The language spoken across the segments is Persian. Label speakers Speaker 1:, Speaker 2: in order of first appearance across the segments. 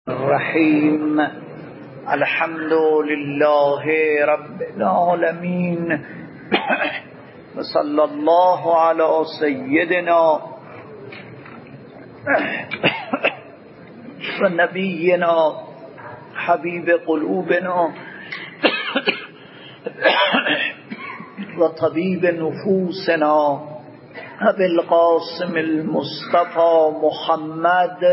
Speaker 1: الرحیم الحمد لله رب العالمین و صلی الله علی سیدنا و نبینا حبیب قلوبنا و طبیب نفوسنا ابی القاسم المصطفى محمد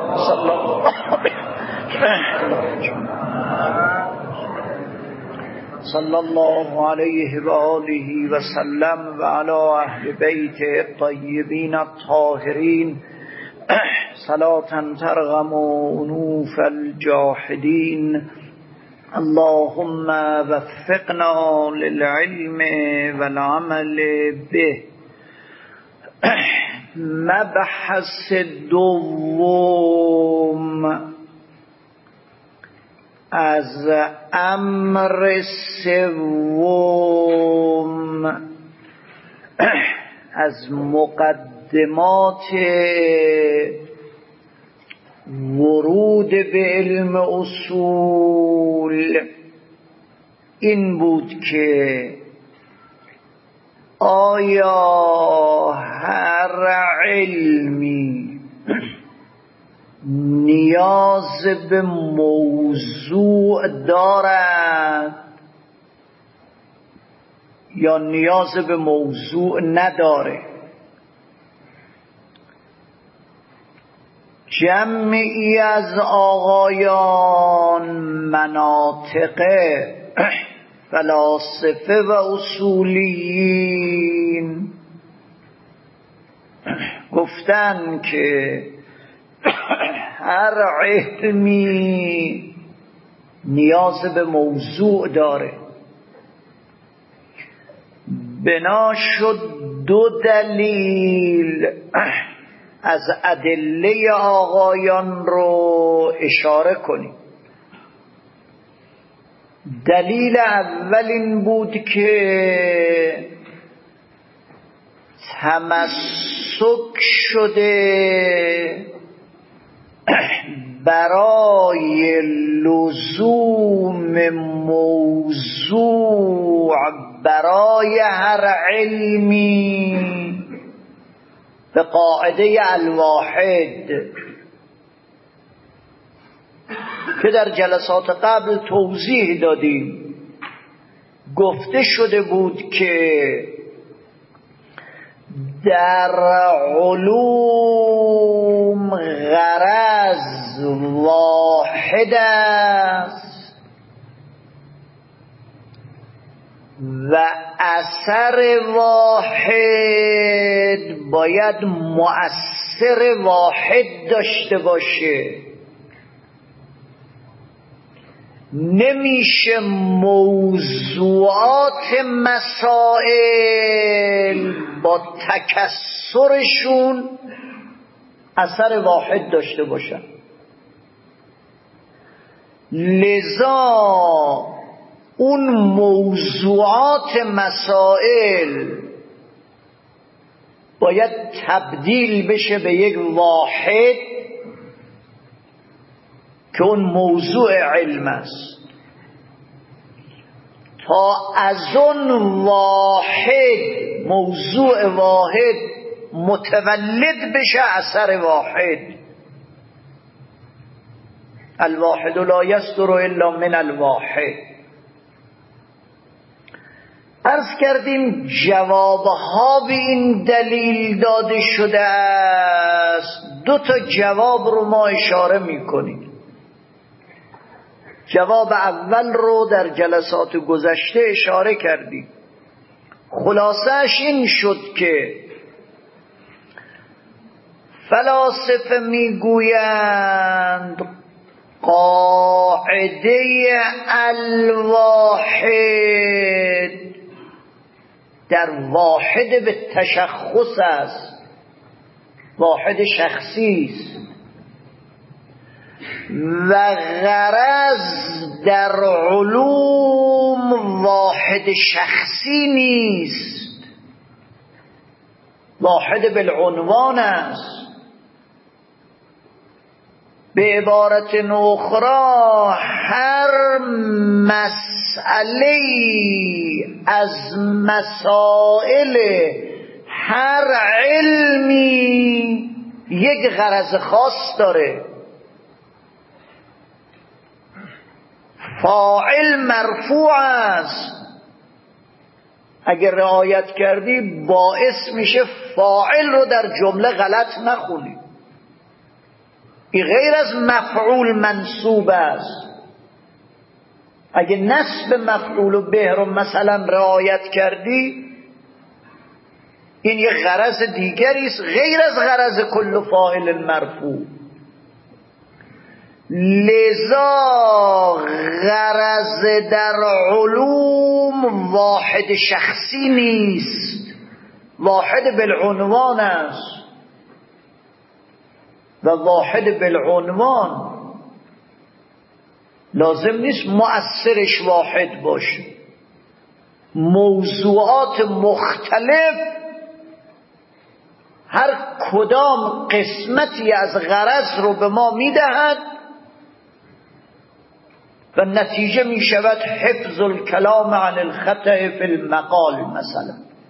Speaker 1: صلی الله علیه و آله و سلم و علی اهل بیت الطیبین الطاهرین صلاة ترغم انوف الجاحدین. اللهم وفقنا للعلم والعمل به. مبحث دوم از امر سوم از مقدمات ورود به علم اصول این بود که آیا هر علمی نیاز به موضوع دارد یا نیاز به موضوع نداره؟ جمعی از آقایان مناطقه فلاسفه و اصولیین گفتن که هر علمی نیاز به موضوع داره. بنا شد دو دلیل از ادله آقایان رو اشاره کنیم. دلیل اول این بود که تمسک شده برای لزوم موضوع برای هر علمی به قاعده الواحد که در جلسات قبل توضیح دادیم. گفته شده بود که در علوم غرض واحد است و اثر واحد باید مؤثر واحد داشته باشه. نمیشه موضوعات مسائل با تکثرشون اثر واحد داشته باشن. لذا اون موضوعات مسائل باید تبدیل بشه به یک واحد که اون موضوع علم است، تا از اون واحد موضوع واحد متولد بشه اثر واحد. الواحد لا یصدر الا من الواحد. عرض کردیم جوابها به این دلیل داده شده است. دو تا جواب رو ما اشاره میکنیم. جواب اول رو در جلسات گذشته اشاره کردیم. خلاصه‌اش این شد که فلاسفه میگویند قاعده الواحد در واحد به تشخص است، واحد شخصی است و غرض در علوم واحد شخصی نیست، واحد بالعنوان است. به عبارت اخرى هر مسئله از مسائل هر علمی یک غرض خاص داره. فاعل مرفوع است، اگر رعایت کردی باعث میشه فاعل رو در جمله غلط نخونی. این غیر از مفعول منصوب است. اگه نصب مفعول به رو مثلا رعایت کردی، این یک غرض دیگری است غیر از غرض کل فاعل مرفوع. لذا غرض در علوم واحد شخصی نیست، واحد بالعنوان است و واحد بالعنوان لازم نیست مؤثرش واحد باشه. موضوعات مختلف هر کدام قسمتی از غرض رو به ما میدهد و نتیجه می شود حفظ الکلام عن الخطأ فی المقال. مثلا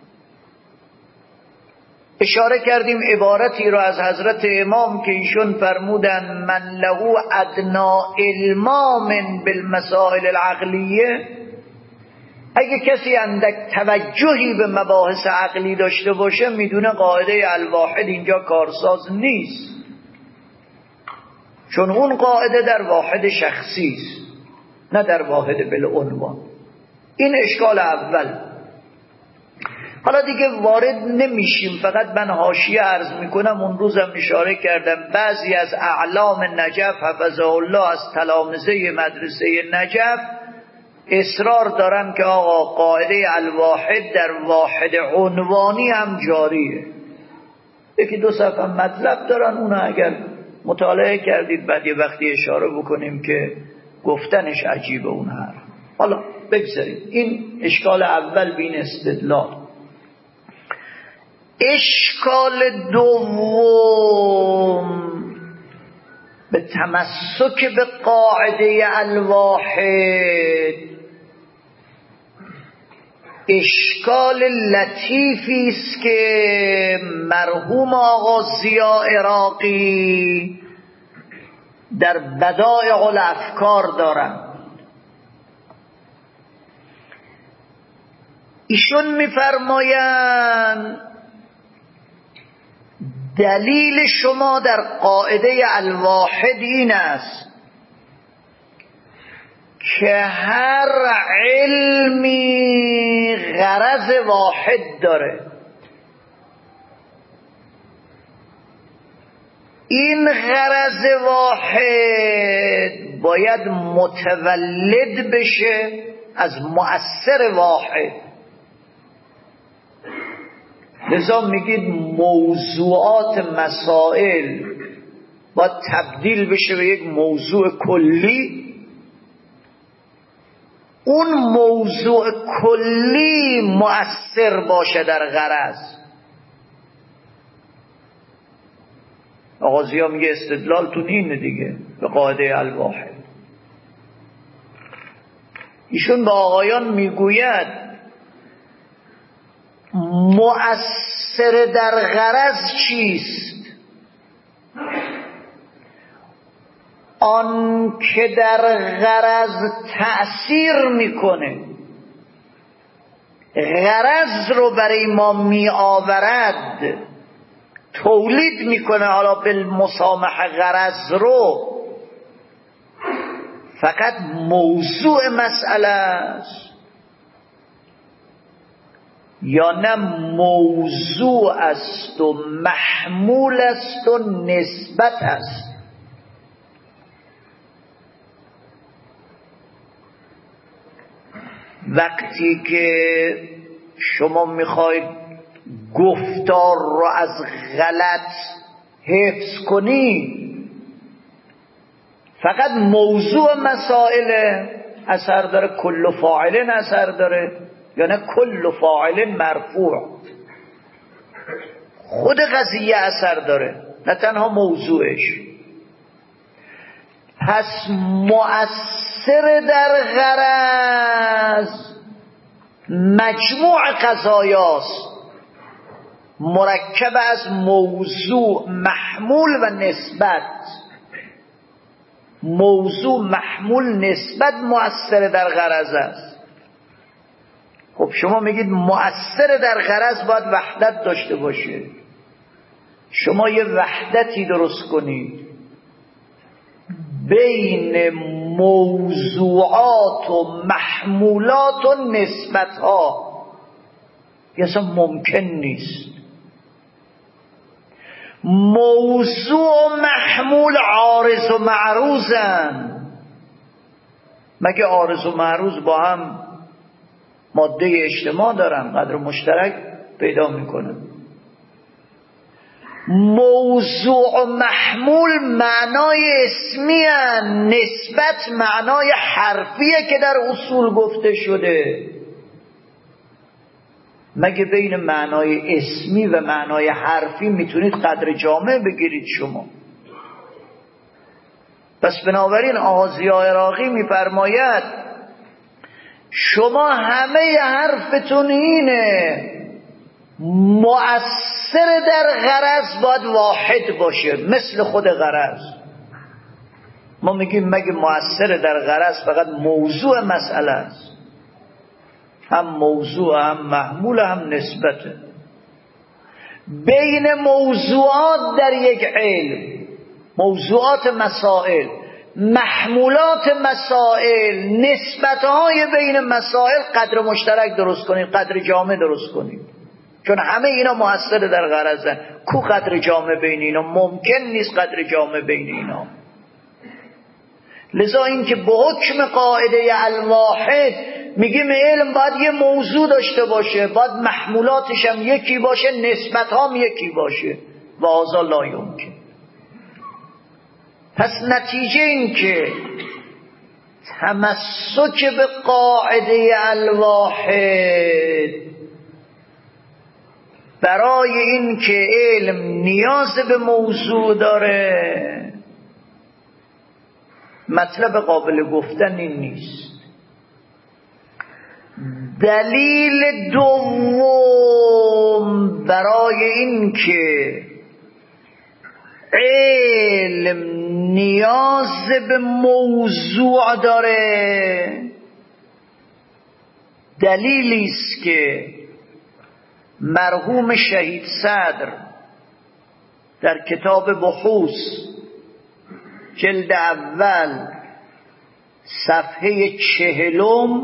Speaker 1: اشاره کردیم عبارتی رو از حضرت امام که ایشون فرمودن من له ادنا علما من بالمسائل العقلیه، اگه کسی اندک توجهی به مباحث عقلی داشته باشه میدونه قاعده الواحد اینجا کارساز نیست، چون اون قاعده در واحد شخصی است نه در واحد بالعنوان. این اشکال اول. حالا دیگه وارد نمیشیم، فقط من حاشیه عرض میکنم. اون روزم اشاره کردم بعضی از اعلام نجف حفظه الله از تلامذه مدرسه نجف اصرار دارن که آقا قاعده الواحد در واحد عنوانی هم جاریه. یکی دو صفحه مطلب دارن، اون اگر مطالعه کردید بعد یه وقتی اشاره بکنیم که گفتنش عجیبه اون حرف. حالا بگذاریم. این اشکال اول بین استدلال. اشکال دوم به تمسک به قاعده الواحد اشکال لطیفی است که مرحوم آقا ضیا عراقی در بدائع الافکار دارن. ایشون میفرمایند دلیل شما در قاعده الواحد این است که هر علمی غرض واحد داره. این غرض واحد باید متولد بشه از مؤثر واحد. لذا میگید موضوعات مسائل باید تبدیل بشه به یک موضوع کلی. اون موضوع کلی مؤثر باشه در غرض. آقا ضیا میگه استدلالتون اینه دیگه به قاعده الواحد. ایشون به آقایان میگوید مؤثر در غرض چیست؟ آن که در غرض تأثیر میکنه، غرض رو برای ما می آورد، تولید میکنه. حالا بالمسامحه غرض رو فقط موضوع مسئله است یا نه موضوع است و محمول است و نسبت است. وقتی که شما میخواید گفتار رو از غلط حفظ کنی، فقط موضوع مسائل اثر داره، کل فاعل اثر داره یا نه کل فاعل مرفوع. خود قضیه اثر داره نه تنها موضوعش. پس مؤثر در غرض مجموع قضایاست، مرکب از موضوع، محمول و نسبت. موضوع، محمول، نسبت مؤثر در غرض است. خب شما میگید مؤثر در غرض باید وحدت داشته باشه. شما یه وحدتی درست کنید بین موضوعات و محمولات و نسبتها، یه اصلا ممکن نیست. موضوع و محمول عارض و معروضن. مگه عارض و معروض با هم ماده اجتماع دارن، قدر مشترک پیدا میکنن؟ موضوع و محمول معنای اسمی هن، نسبت معنای حرفیه که در اصول گفته شده. مگه بین معنای اسمی و معنای حرفی میتونید قدر جامع بگیرید شما؟ پس بنابراین آغازی‌ها عراقی میفرماید شما همه حرفتون اینه مؤثر در غرض باید واحد باشه، مثل خود غرض. ما میگیم مگه مؤثر در غرض فقط موضوع مسئله است؟ هم موضوع، هم محمول، هم نسبته. بین موضوعات در یک علم، موضوعات مسائل، محمولات مسائل، نسبتهای بین مسائل قدر مشترک درست کنید، قدر جامع درست کنید، چون همه اینا مؤثر در غرضن. کو قدر جامع بین اینا؟ ممکن نیست قدر جامع بین اینا. لذا این که به حکم قاعده الواحد میگیم علم باید یه موضوع داشته باشه، باید محمولاتش هم یکی باشه، نسبت هم یکی باشه، و هذا لا یمکن. پس نتیجه این که تمسک به قاعده الواحد برای این که علم نیاز به موضوع داره، مطلب قابل گفتن این نیست. دلیل دوم برای این که علم نیاز به موضوع داره، دلیلی است که مرحوم شهید صدر در کتاب بحوث جلد اول صفحه 40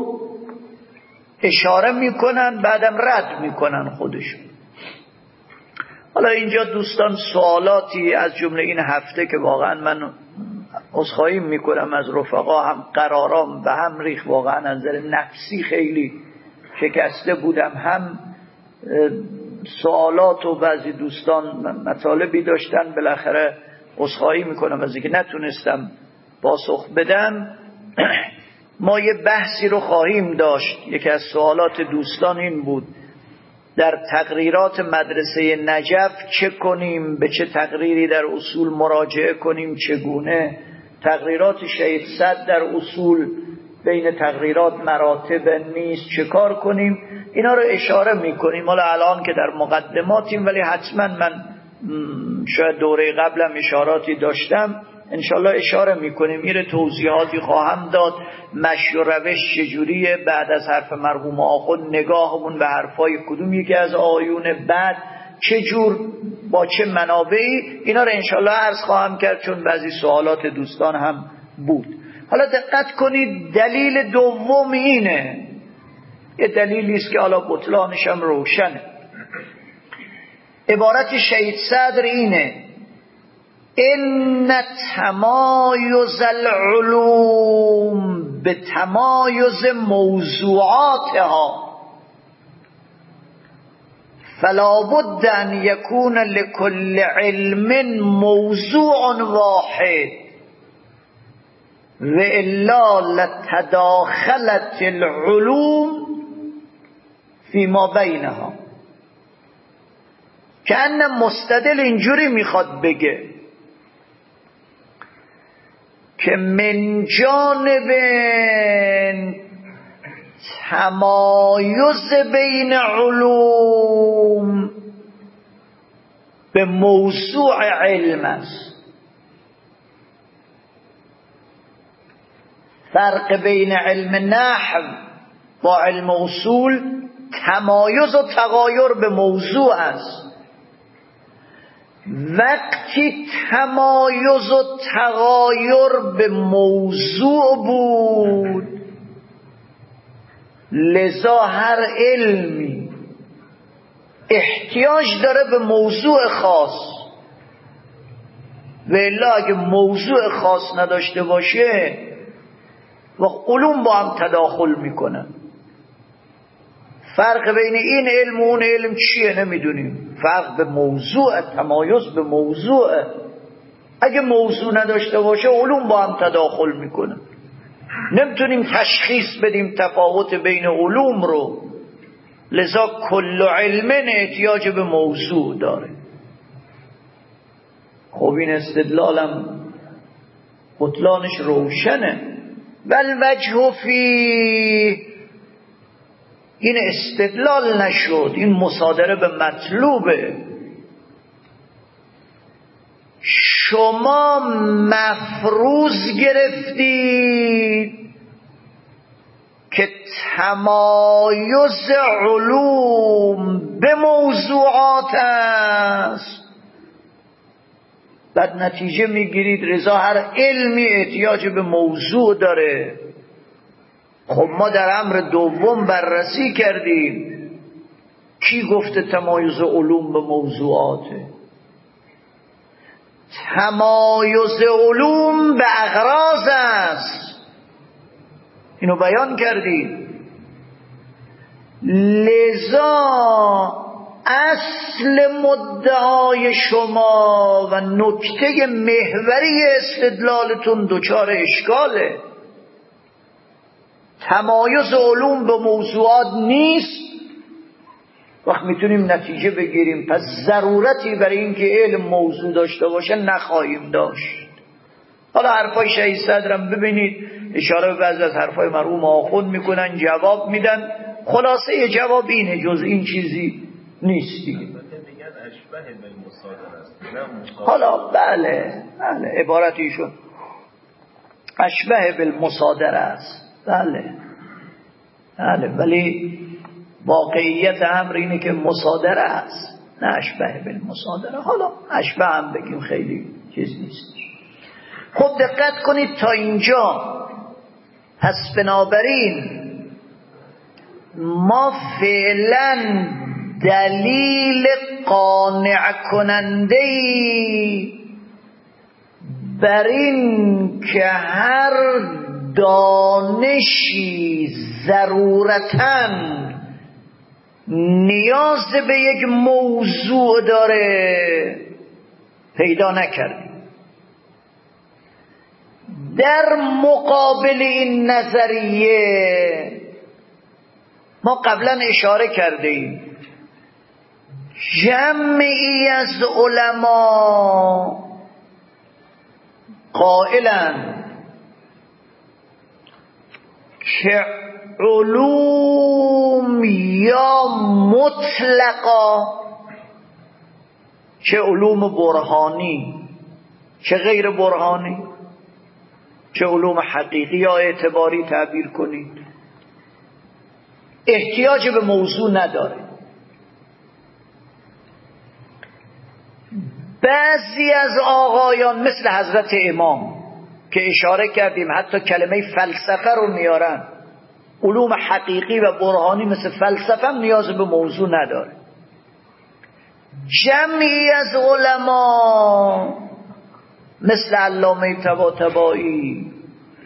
Speaker 1: اشاره میکنن، بعدم رد میکنن خودشون. حالا اینجا دوستان سوالاتی از جمله این هفته که واقعا من عذرخواهی میکنم از رفقا، هم قرارام به هم ریخت، واقعا از نظر نفسی خیلی شکسته بودم، هم سوالات و بعضی دوستان مطالبی داشتن، بالاخره عذرخواهی میکنم از اینکه نتونستم پاسخ بدم. ما یه بحثی رو خواهیم داشت. یکی از سوالات دوستان این بود در تقریرات مدرسه نجف چه کنیم، به چه تقریری در اصول مراجعه کنیم، چگونه. تقریرات شهید صدر در اصول بین تقریرات مراتب نیست، چه کار کنیم، اینا رو اشاره میکنیم. حالا الان که در مقدماتیم، ولی حتما من شاید دوره قبلم اشاراتی داشتم، انشالله اشاره میکنیم. میره توضیحاتی خواهم داد، مشی و روش چجوریه، بعد از حرف مرحوم آخوند نگاهمون به حرفای کدوم یکی از آیون بعد چجور، با چه منابعی، اینا رو انشالله عرض خواهم کرد، چون بعضی سوالات دوستان هم بود. حالا دقت کنید، دلیل دوم اینه، یه دلیلی است که حالا بطلانش هم روشنه. عبارت شهید صدر اینه: ان تمایز العلوم به تمایز موضوعاتها فلا بد ان یکون لكل علم موضوع واحد و الا لتداخلت العلوم فيما بینها. که ان مستدل اینجوری میخواد بگه که من جانب تمایز بین علوم به موضوع علم است. فرق بین علم نحو با علم اصول تمایز و تغایر به موضوع است. وقتی تمایز و تغایر به موضوع بود، لذا هر علمی احتیاج داره به موضوع خاص، و الا اگه موضوع خاص نداشته باشه و علوم با هم تداخل میکنن. فرق بین این علم و اون علم چیه نمیدونیم. فرق به موضوع، تمایز به موضوع. اگه موضوع نداشته باشه علوم با هم تداخل میکنن. نمیتونیم تشخیص بدیم تفاوت بین علوم رو، لذا کل علم احتیاج به موضوع داره. خب این استدلالم بطلانش روشنه. والوجه فی، این استدلال نشد، این مصادره به مطلوبه. شما مفروض گرفتید که تمایز علوم به موضوعات است، بعد نتیجه میگیرید رضا هر علمی احتیاج به موضوع داره. خب ما در امر دوم بررسی کردیم کی گفته تمایز علوم به موضوعاته؟ تمایز علوم به اغراض است، اینو بیان کردیم. لذا اصل مدعای شما و نکته محوری استدلالتون دچار اشکاله. تمایز علوم به موضوعات نیست، وقت میتونیم نتیجه بگیریم پس ضرورتی برای اینکه علم موضوع داشته باشه نخواهیم داشت. حالا حرفای شهید صدرم ببینید، اشاره به بعضی از حرفای مرحوم آخوند میکنن، جواب میدن. خلاصه جواب اینه، جز این چیزی نیست دیگه. حالا بله عبارت ایشون اشبه بالمصادره است. بله ولی واقعیت امر اینه که مصادره است، نه اشبه بالمصادره. حالا اشبه هم بگیم خیلی چیز نیست. خب دقت کنید تا اینجا. پس بنابراین ما فعلا دلیل قانع کننده‌ای بر این که هر دانشی ضرورتاً نیاز به یک موضوع داره پیدا نکردیم. در مقابل این نظریه ما قبلا اشاره کردیم جمعی از علما قائلند که علوم یا مطلقا، چه علوم برهانی چه غیر برهانی، چه علوم حقیقی یا اعتباری تعبیر کنید، احتیاج به موضوع نداره. بعضی از آقایان مثل حضرت امام که اشاره کردیم حتی کلمه فلسفه رو میارن، علوم حقیقی و برهانی مثل فلسفه هم نیاز به موضوع نداره. جمعی از علما مثل علامه طباطبایی،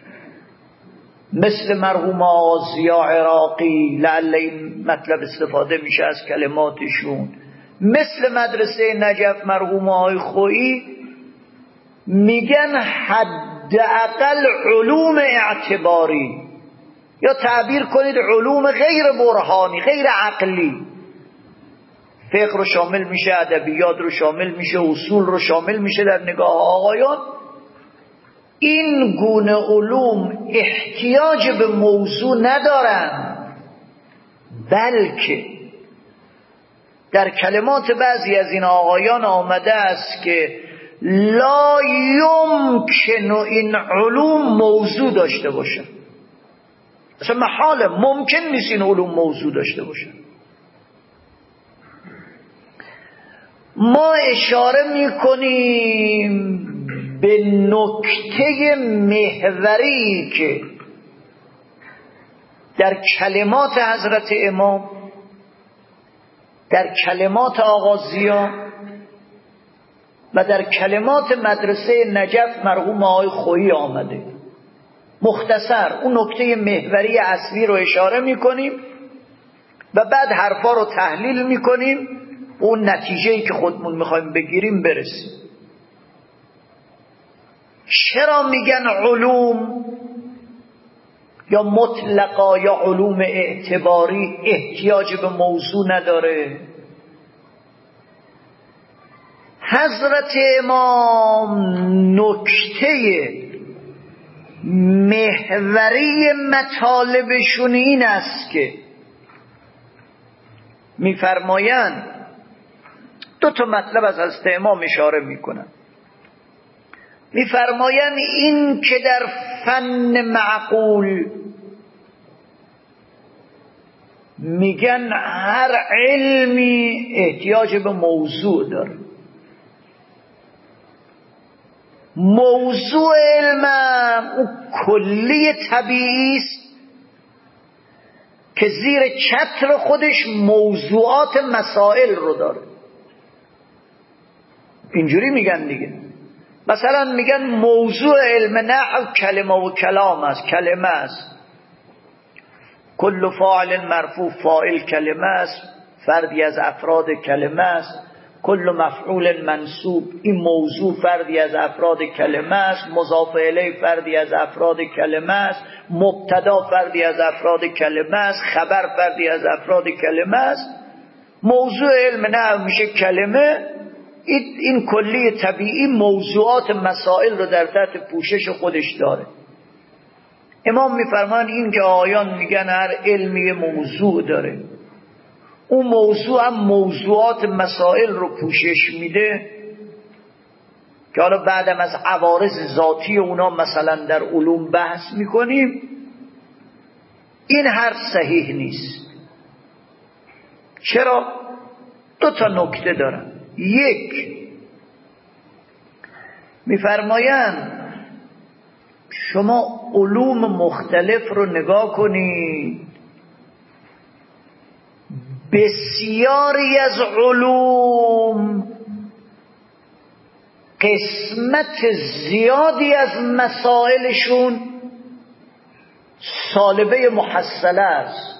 Speaker 1: مثل مرحوم ضیا عراقی، لعل این مطلب استفاده میشه از کلماتشون، مثل مدرسه نجف مرحوم آقای خویی، میگن حداقل علوم اعتباری، یا تعبیر کنید علوم غیر برهانی غیر عقلی، فقه رو شامل میشه، ادبیات رو شامل میشه، اصول رو شامل میشه در نگاه آقایان، این گونه علوم احتیاج به موضوع ندارند، بلکه در کلمات بعضی از این آقایان آمده است که لا یمکن این علوم موضوع داشته باشن. اصلا محاله، ممکن نیست این علوم موضوع داشته باشن. ما اشاره میکنیم به نکته محوری که در کلمات حضرت امام، در کلمات آقا ضیا و در کلمات مدرسه نجف مرحوم آقای خویی آمده. مختصر اون نکته محوری اصلی رو اشاره میکنیم و بعد حرفا رو تحلیل میکنیم، اون نتیجه‌ای که خودمون میخوایم بگیریم برسیم. چرا میگن علوم یا مطلقا یا علوم اعتباری احتیاج به موضوع نداره؟ حضرت امام نکته محوری مطالبشون این است که میفرمایند، دو تا مطلب از حضرت امام اشاره میکنن. میفرمایند این که در فن معقول میگن هر علمی احتیاج به موضوع داره. موضوع علم اون کلی طبیعی است که زیر چتر خودش موضوعات مسائل رو داره. اینجوری میگن دیگه. مثلا میگن موضوع علم نحو کلمه و کلام است، کلمه است. کل فاعل مرفوع فاعل کلمه است، فردی از افراد کلمه است. کل مفعول منصوب این موضوع فردی از افراد کلمه است. مضاف الیه فردی از افراد کلمه است. مبتدا فردی از افراد کلمه است. خبر فردی از افراد کلمه است. موضوع علم نحو میشه کلمه. این کلی طبیعی موضوعات مسائل رو در تحت پوشش خودش داره. امام میفرمان این که آیان میگن هر علمی موضوع داره، اون موضوع هم موضوعات مسائل رو پوشش میده که حالا بعدم از عوارض ذاتی اونا مثلا در علوم بحث میکنیم. این حرف صحیح نیست. چرا؟ دو تا نکته دارن. یک، میفرمایند شما علوم مختلف رو نگاه کنید، بسیاری از علوم قسمت زیادی از مسائلشون سالبه محصله است.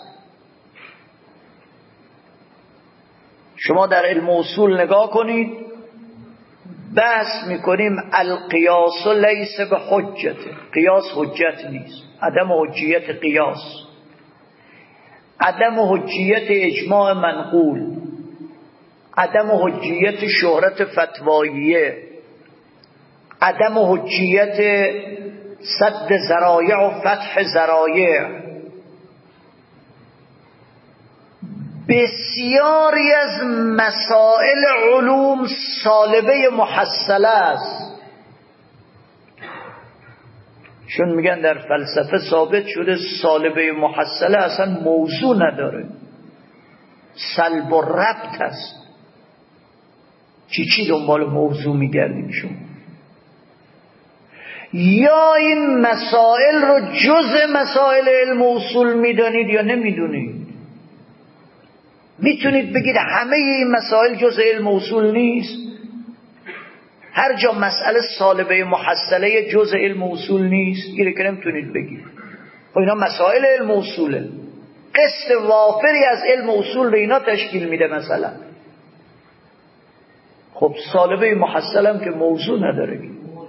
Speaker 1: شما در علم اصول نگاه کنید، بحث میکنیم القیاس لیس به حجت، قیاس حجت نیست، عدم حجیت قیاس، عدم حجیت اجماع منقول، عدم حجیت شهرت فتواییه، عدم حجیت سد ذرایع و فتح ذرایع. بسیاری از مسائل علوم سالبه محصله است. چون میگن در فلسفه ثابت شده سالبه محصله اصلا موضوع نداره، سلب و ربط است. چی دنبال موضوع میگردیم شما؟ یا این مسائل رو جز مسائل علم اصول میدانید یا نمیدونید. میتونید بگید همه این مسائل جز علم اصول نیست؟ هر جا مسئله سالبه محصله جز علم اصول نیست؟ اینه که نمیتونید بگید. خب اینا مسائل علم اصوله، قسط وافری از علم اصول رو اینا تشکیل میده مثلا. خب سالبه محصله هم که موضوع نداره.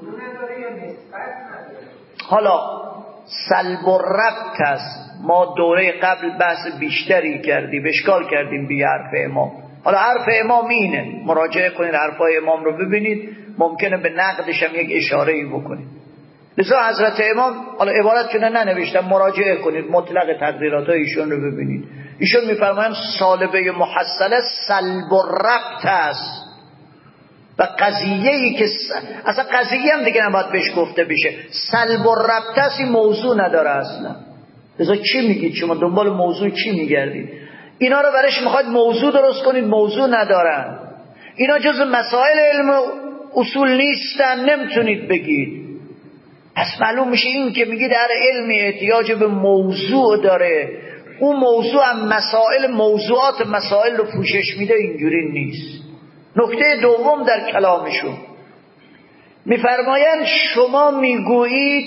Speaker 1: حالا سلب و ربط است. ما دوره قبل بحث بیشتری کردیم، اشکال کردیم بی حرف امام. حالا حرف امام اینه، مراجعه کنید حرفای امام رو ببینید، ممکنه به نقدش هم یک اشاره‌ای بکنید. لذا حضرت امام، حالا عبارت چونه ننوشتم، مراجعه کنید مطلق تقریرات ایشون رو ببینید. ایشون میفرمایند سالبه محصله سلب و ربط است و قضیه‌ای که اصلا قضیه هم دیگه نباید بهش گفته بشه، سلب و ربط است، این موضوع نداره اصلا. لذا چی میگید شما؟ دنبال موضوع چی میگردید؟ اینا رو برش میخواید موضوع درست کنید، موضوع ندارن. اینا جز مسائل علم و اصول نیستن، نمیتونید بگید. پس معلوم میشه این که میگید هر علمی احتیاج به موضوع داره، اون موضوع هم موضوعات مسائل رو پوشش میده، اینجوری نیست. نکته دوم در کلامشون میفرمایند شما میگویید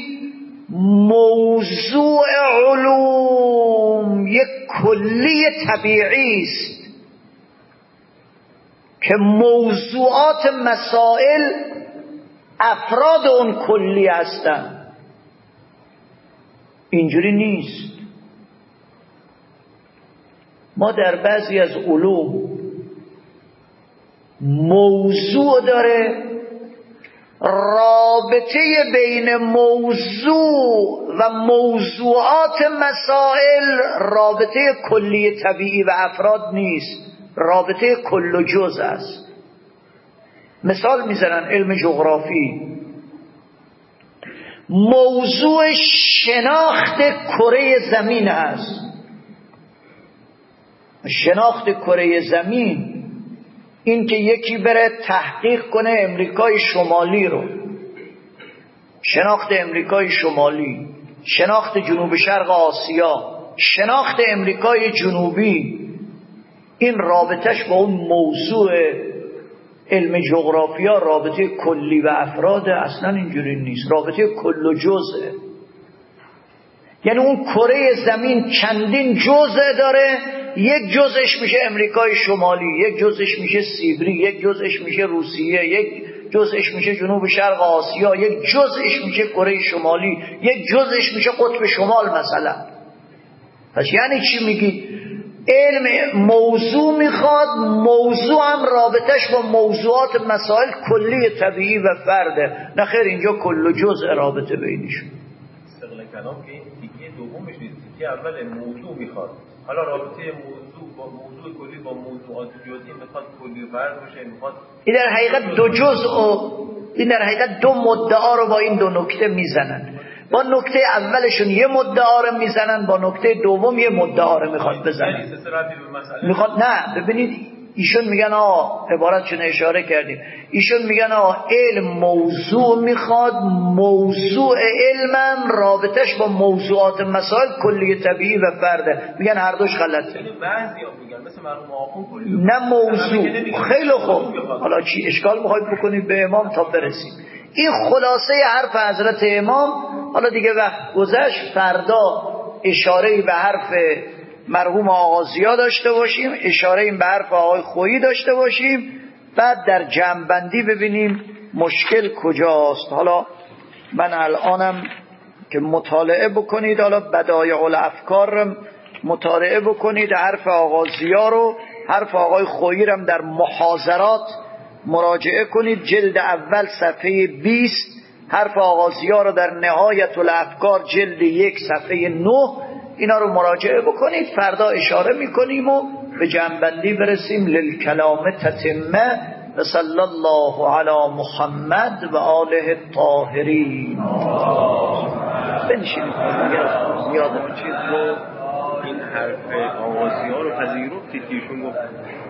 Speaker 1: موضوع علوم یک کلی طبیعی است که موضوعات مسائل افراد اون کلی هستند. اینجوری نیست. ما در بعضی از علوم موضوع داره، رابطه بین موضوع و موضوعات مسائل رابطه کلی طبیعی و افراد نیست، رابطه کل و جز است. مثال میزنن علم جغرافی، موضوع شناخت کره زمین است. شناخت کره زمین این که یکی بره تحقیق کنه امریکای شمالی رو، شناخت امریکای شمالی، شناخت جنوب شرق آسیا، شناخت امریکای جنوبی، این رابطش با اون موضوع علم جغرافیا رابطه کلی و افراد اصلا اینجوری نیست، رابطه کل و جزء. یعنی اون کره زمین چندین جزء داره، یک جزءش میشه امریکای شمالی، یک جزءش میشه سیبری، یک جزءش میشه روسیه، یک جزءش میشه جنوب شرق آسیا، یک جزءش میشه کره شمالی، یک جزءش میشه قطب شمال مثلا. پس یعنی چی میگی؟ علم موضوع میخواد، موضوع هم رابطش با موضوعات مسائل کلی طبیعی و فرده، نه خیر اینجا کل و جزء رابطه بینشون.
Speaker 2: استقلال کلام که این تیکه دومش نیست، تیکه اول موضوع میخواد، حالا رابطه موضوع با موضوع کلی با موضوعات جزئی میخواد کلی و فرد باشه، میخواد
Speaker 1: این در حقیقت دو جزء و این در حقیقت دو مدعا رو با این دو نکته میزنن. با نکته اولشون یه مدعا رو میزنن، با نکته دوم یه مدعا رو میخواد بزنن. میخواد نه ببینید ایشون میگن عبارتشون اشاره کردیم، ایشون میگن علم موضوع میخواد، موضوع علمم رابطش با موضوعات مسائل کلی طبیعی و فرده. میگن هر دوش غلطه.
Speaker 2: یعنی بعضیا میگن مثل مرحوم آخوند کلی
Speaker 1: نه موضوع. خیلی خوب، حالا چی اشکال میخواید بکنید به امام تا برسیم؟ این خلاصه حرف حضرت امام. حالا دیگه وقت گذشت، فردا اشاره به حرف مرحوم آقا ضیا داشته باشیم، اشاره به حرف آقای خویی داشته باشیم، بعد در جمع‌بندی ببینیم مشکل کجاست. حالا من الانم که مطالعه بکنید، حالا بدایع الافکار مطالعه بکنید، حرف آقا ضیا رو، حرف آقای خویی رو در محاضرات مراجعه کنید، جلد اول صفحه 20، حرف آقا ضیا رو در نهایت الافکار جلد 1 صفحه 9، اینا رو مراجعه بکنید. فردا اشاره میکنیم و به جنبندی برسیم. للکلام تتمه و صلی الله علی محمد و آله الطاهرین. بنشینید یادم
Speaker 2: چیز رو این حرف آغازی ها رو پذیرفتی که ایشون گفت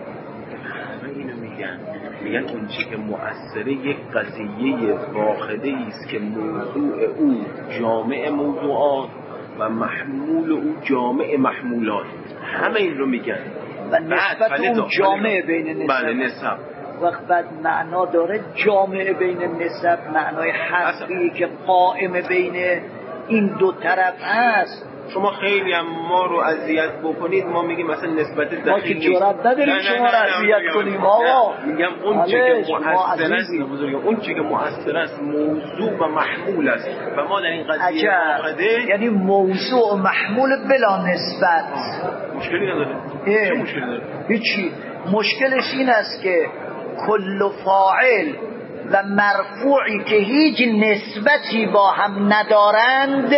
Speaker 2: همه اینو میگن اون چی که مؤثره یک قضیه واحده است که موضوع او جامع موضوعات و محمول او جامع محمولات، همه این رو میگن
Speaker 1: و نسبت اون جامع بین نسب.
Speaker 2: بله نسب
Speaker 1: وقت بعد معنا داره جامع بین نسب، معنای حقی که قائم بین این دو طرف هست.
Speaker 2: شما خیلی هم ما رو اذیت بکنید، ما میگیم مثلا نسبت دقیق
Speaker 1: ما که جرأت نداریم شما رو اذیت کنیم. آقا
Speaker 2: میگم اون چی که مؤثر است بزرگم، اون چی که مؤثر است موضوع و محمول است و ما در این قضیه واقعه
Speaker 1: یعنی موضوع و محمول بلا نسبت.
Speaker 2: مشکلی نداره. چه مشکلی داره؟
Speaker 1: هیچی. مشکلش این است که کل فاعل و مرفوعی که هیچ نسبتی با هم ندارند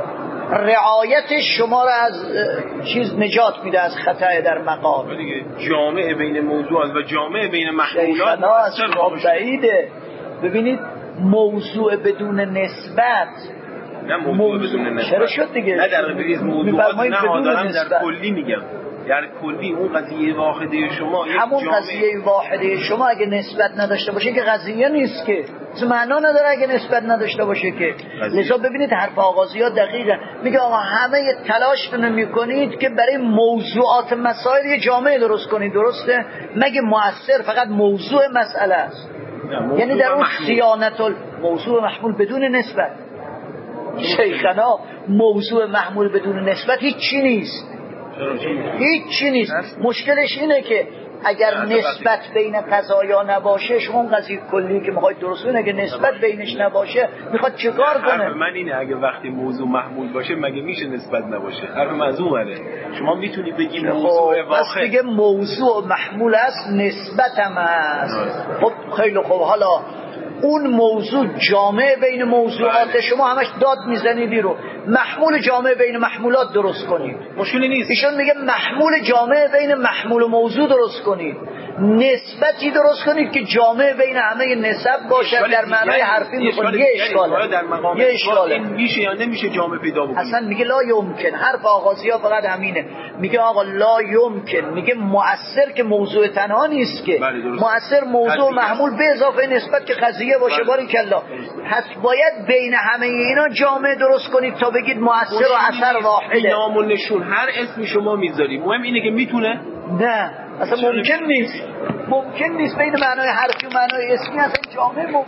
Speaker 1: رعایت شما را از چیز نجات میده، از خطا در مقام.
Speaker 2: دیگه جامع بین موضوعات و جامع بین محمولات
Speaker 1: بعیده. ببینید موضوع بدون نسبت،
Speaker 2: نه موضوع بدون نسبت
Speaker 1: چرا شد دیگه؟
Speaker 2: نه در بریز موضوعات، نه دارم در کلی میگم، در کلی اون قضیه واحده شما
Speaker 1: همون قضیه واحده شما اگه نسبت نداشته باشه که قضیه نیست که، معنا نداره اگه نسبت نداشته باشه که. لذا ببینید حرف آغازی ها دقیقه، میگه آقا همه تلاشتون میکنید که برای موضوعات مسائل یه جامعه درست کنید، درسته؟ مگه مؤثر فقط موضوع مسئله است؟ یعنی در اون صیانت موضوع محمول بدون نسبت. شیخنا موضوع محمول بدون نسبت هیچی نیست، هیچی نیست. مشکلش اینه که اگر نسبت بین قضایا نباشه، شما اون قضیه کلی که میخواید درست کنید اگه نسبت بینش نباشه میخواد چیکار کنه؟
Speaker 2: حرف من اینه اگه وقتی موضوع محمول باشه مگه میشه نسبت نباشه؟ حرف من از اون شما میتونی بگی موضوع واحد،
Speaker 1: بس دیگه موضوع محمول است، نسبت هم است. خب خیلی خوب، حالا اون موضوع جامع بین موضوعات شما همش داد میزنید رو محمول جامع بین محمولات درست کنید،
Speaker 2: مشکلی نیست.
Speaker 1: ایشون میگه محمول جامع بین محمول و موضوع درست کنید، نسبتی درست کنید که جامع بین همه نسب باشه. در معنای حرفی میخونید یه اشکاله.
Speaker 2: این میشه یا نمیشه جامع پیدا بکنید؟
Speaker 1: اصلا میگه لا یمکن. حرف آغازی ها فقط همینه، میگه آقا لا یمکن، میگه مؤثر که موضوع تنها نیست که، مؤثر موضوع محمول به اضافه نسبت که قضیه باشه. باریکلا. پس باید بین همه اینا جامع درست کنید تا بگید مؤثر و اثر واحده.
Speaker 2: نام و نشون هر اسمی شما میذاری، مهم اینه که میتونه.
Speaker 1: نه اصلا ممکن نیست بین معنای حرفی و معنای اسمی اصلا جامع